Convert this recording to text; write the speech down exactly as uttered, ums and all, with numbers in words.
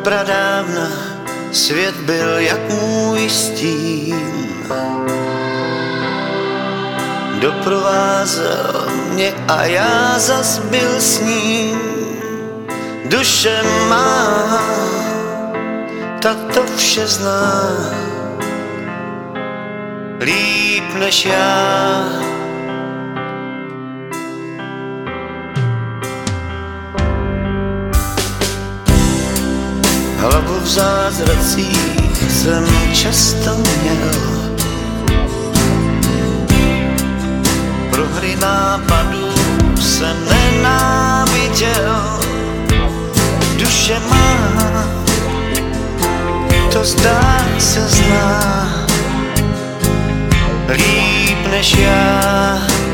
pradávna svět byl jak můj stín. Doprovázel mě a já zas byl s ním. Duše má, ta to vše zná líp než já. Hlavu v zázracích jsem často měl, pro hry nápadů jsem nenáviděl. Duše má, to zdá se zná líp než já.